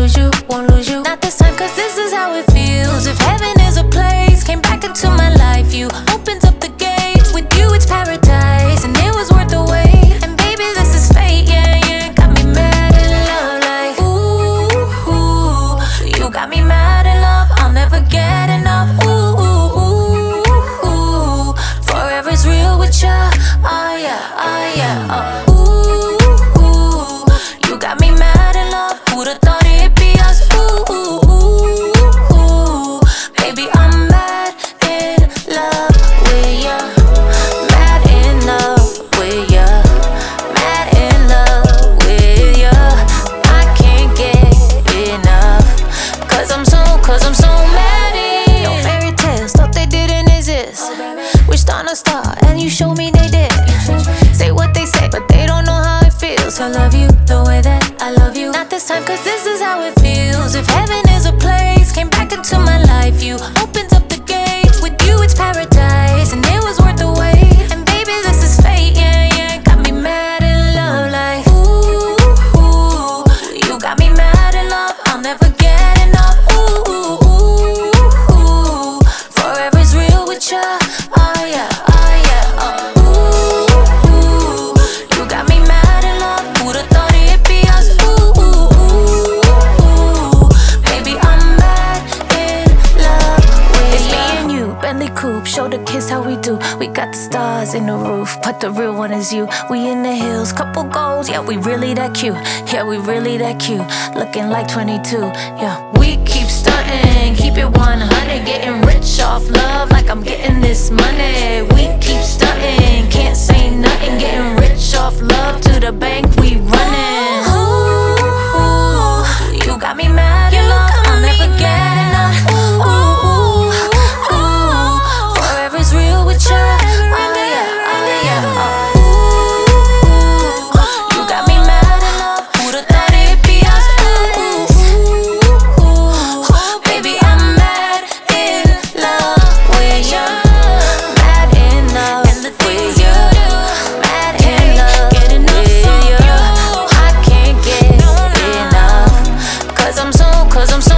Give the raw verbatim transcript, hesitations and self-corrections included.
lose you, won't lose you. Not this time, cause this is how it feels. If heaven is a place, came back into my life, you opened up the gates. With you it's paradise, and it was worth the wait. And baby, this is fate, yeah, yeah. Got me mad in love, like ooh, ooh. You got me mad in love, I'll never get enough. Ooh, ooh, ooh, ooh. Forever's real with ya, oh yeah, oh yeah, oh. Got me mad in love, who'da thought it'd be us? Ooh, ooh, ooh, ooh. Baby, I'm mad in love with ya. Mad in love with ya. Mad in love with ya. I can't get enough. Cause I'm so, cause I'm so mad in. No fairy tales, thought they didn't exist. Wished on a star and you showed me they did. Say what they say, but they don't know how it feels. I love you the way that I love you. Not this time, cause this is how it feels. If heaven is a place, came back into my life, you opened up the gates. With you it's paradise, and it was worth the wait. And baby, this is fate, yeah, yeah. Got me mad in love, like ooh, ooh. You got me mad in love, I'll never get enough. Ooh, ooh, ooh, ooh. Forever's real with ya, oh yeah, oh yeah, oh. Coupe, show the kids how we do. We got the stars in the roof, but the real one is you. We in the hills, couple goals, yeah, we really that cute. Yeah, we really that cute, looking like twenty-two. Yeah, we keep stunting, keep it one hundred, getting rich off love like I'm getting this money. We keep stunting, can't say nothing, getting rich off love to the bank we running. Ooh, you got me mad in love, I'll never get enough. Ooh, real with ya, oh yeah, oh yeah, oh. Ooh, you got me mad in love, who'da thought it'd be us? Ooh, ooh, ooh, baby, I'm mad in love with ya. Mad in love with ya. Mad in love with ya. I can't get enough, cause I'm so, cause I'm so